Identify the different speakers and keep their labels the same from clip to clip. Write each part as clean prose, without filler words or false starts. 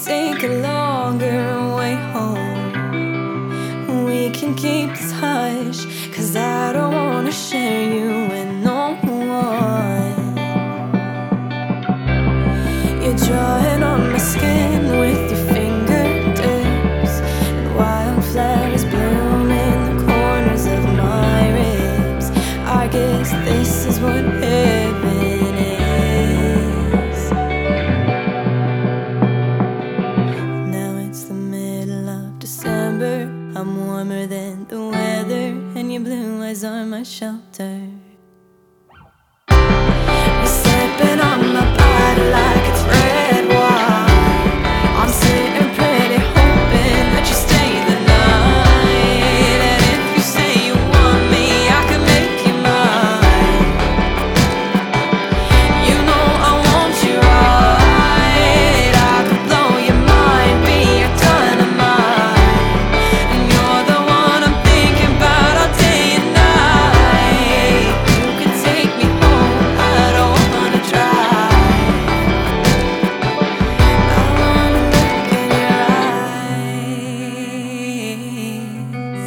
Speaker 1: take a longer way home. We can keep this hush, 'cause I don't wanna share you with no one. You're drawing on my skin with your fingertips, and wildflowers bloom in the corners of my ribs. I guess this is what heaven is. Now it's the middle of December. I'm warmer than the weather, and your blue eyes are my shelter. You're sipping on my body like it's red wine. I'm sitting pretty hoping that you stay the night. And if you say you want me, I can make you mine. You know I want you right. I could blow your mind, be your dynamite. And you're the one I'm thinking about all day and night. You can take me home, I don't wanna drive. I wanna look in your eyes.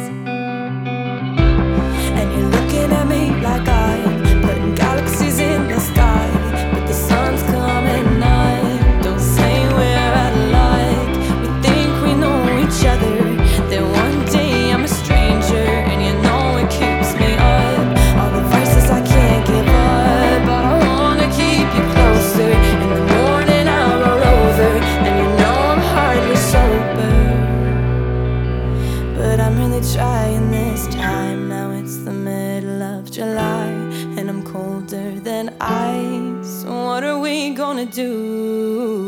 Speaker 1: And you're looking at me like I'm putting galaxies in the sky, but the sun's coming night. Don't say we're alike. We think we know each other, then one day I'm a stranger, and you know it keeps me up. All the vices I can't give up, but I wanna keep you closer. In the morning I'll roll over, and you know I'm hardly sober, but I'm really trying this time. Now it's the middle of July, and I'm colder than ice. So what are we gonna do?